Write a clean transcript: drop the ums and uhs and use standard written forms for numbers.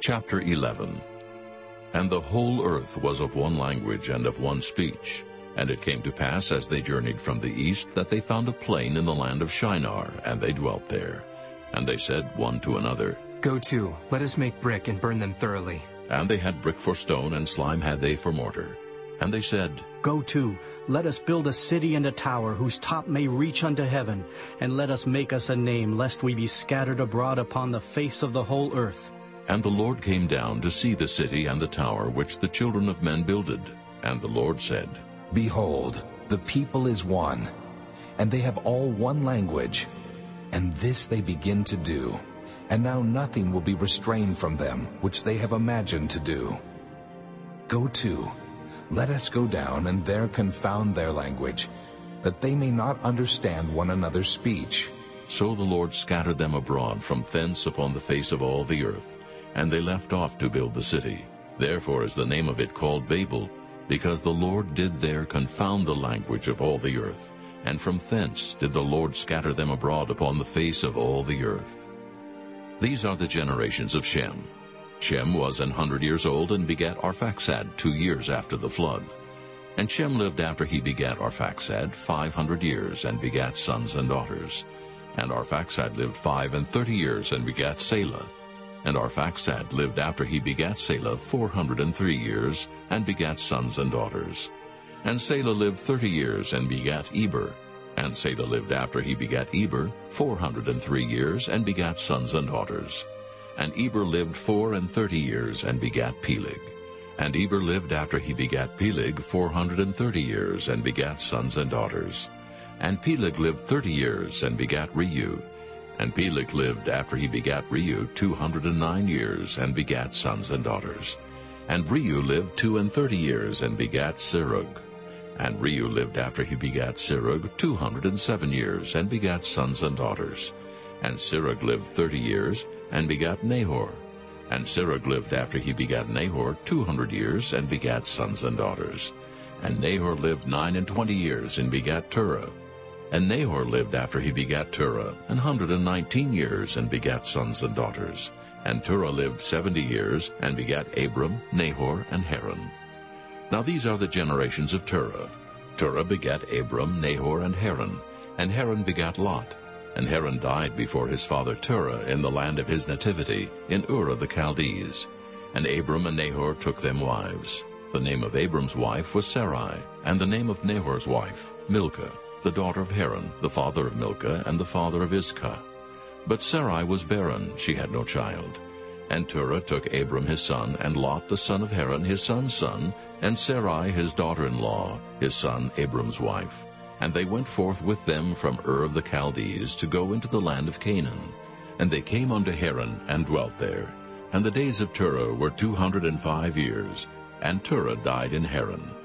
Chapter 11. And the whole earth was of one language and of one speech. And it came to pass, as they journeyed from the east, that they found a plain in the land of Shinar, and they dwelt there. And they said one to another, Go to, let us make brick and burn them thoroughly. And they had brick for stone, and slime had they for mortar. And they said, Go to, let us build a city and a tower, whose top may reach unto heaven, and let us make us a name, lest we be scattered abroad upon the face of the whole earth. And the Lord came down to see the city and the tower which the children of men builded. And the Lord said, Behold, the people is one, and they have all one language. And this they begin to do. And now nothing will be restrained from them, which they have imagined to do. Go to, let us go down, and there confound their language, that they may not understand one another's speech. So the Lord scattered them abroad from thence upon the face of all the earth, and they left off to build the city. Therefore is the name of it called Babel, because the Lord did there confound the language of all the earth, and from thence did the Lord scatter them abroad upon the face of all the earth. These are the generations of Shem. Shem was 100 years old and begat Arphaxad 2 years after the flood. And Shem lived after he begat Arphaxad 500 years, and begat sons and daughters. And Arphaxad lived 35 years, and begat Salah. And Arphaxad lived after he begat Salah 403 years, and begat sons and daughters. And Salah lived 30 years, and begat Eber. And Salah lived after he begat Eber 403 years, and begat sons and daughters. And Eber lived 34 years, and begat Peleg. And Eber lived after he begat Peleg 430 years, and begat sons and daughters. And Peleg lived 30 years, and begat Reu. And Peleg lived after he begat Reu 209 years, and begat sons and daughters. And Reu lived 32 years, and begat Serug. And Reu lived after he begat Serug 207 years, and begat sons and daughters. And Serug lived 30 years, and begat Nahor. And Serug lived after he begat Nahor 200 years, and begat sons and daughters. And Nahor lived 29 years, and begat Terah. And Nahor lived after he begat Terah 119 years, and begat sons and daughters. And Terah lived 70 years, and begat Abram, Nahor, and Haran. Now these are the generations of Terah. Terah begat Abram, Nahor, and Haran. And Haran begat Lot. And Haran died before his father Terah in the land of his nativity, in Ur of the Chaldees. And Abram and Nahor took them wives. The name of Abram's wife was Sarai, and the name of Nahor's wife Milcah, the daughter of Haran, the father of Milcah, and the father of Iscah. But Sarai was barren, she had no child. And Terah took Abram his son, and Lot the son of Haran his son's son, and Sarai his daughter-in-law, his son Abram's wife. And they went forth with them from Ur of the Chaldees to go into the land of Canaan. And they came unto Haran, and dwelt there. And the days of Terah were 205 years, and Terah died in Haran.